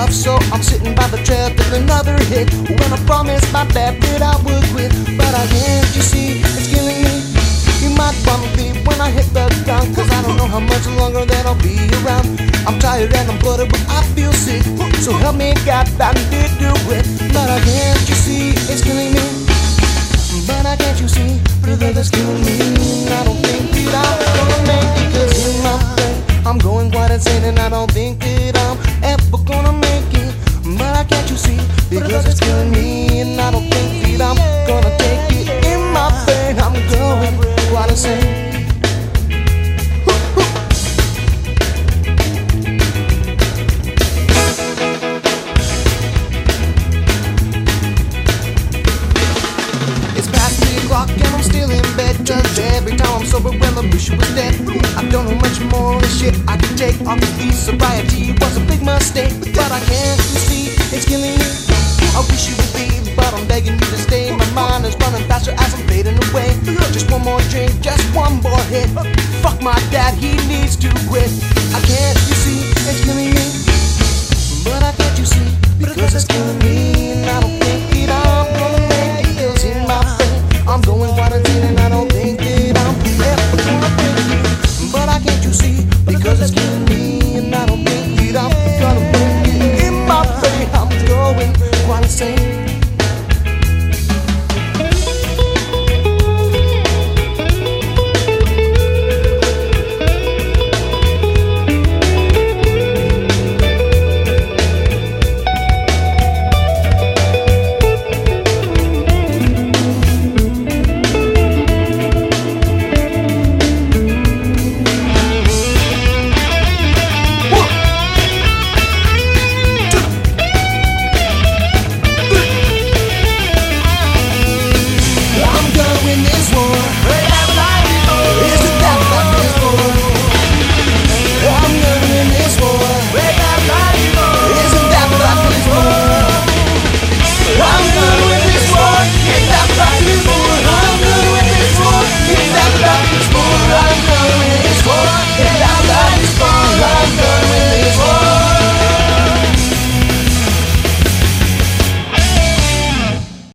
enough, so I'm sitting by the trail with another hit. When I promised my dad that I would quit, but I can't, you see, it's killing me. You might want to leave when I hit the ground, cause I don't know how much longer that I'll be around. I'm tired and I'm bloated, but I feel sick, so help me God, I need to do it. But I can't, you see, it's killing me. But I can't, you see, brother, that's killing me. And I don't think that I'm gonna make it, cause in my brain I'm going quite insane, and I don't think that I'm ever gonna make it. But I can't, you see, because it's killing me. And I don't think that I'm gonna take it. In my brain I'm going quite insane. And I'm still in bed, just every time I'm sober when the wish was dead. I don't know much more of the shit I can take. Obviously sobriety was a big mistake, but I can't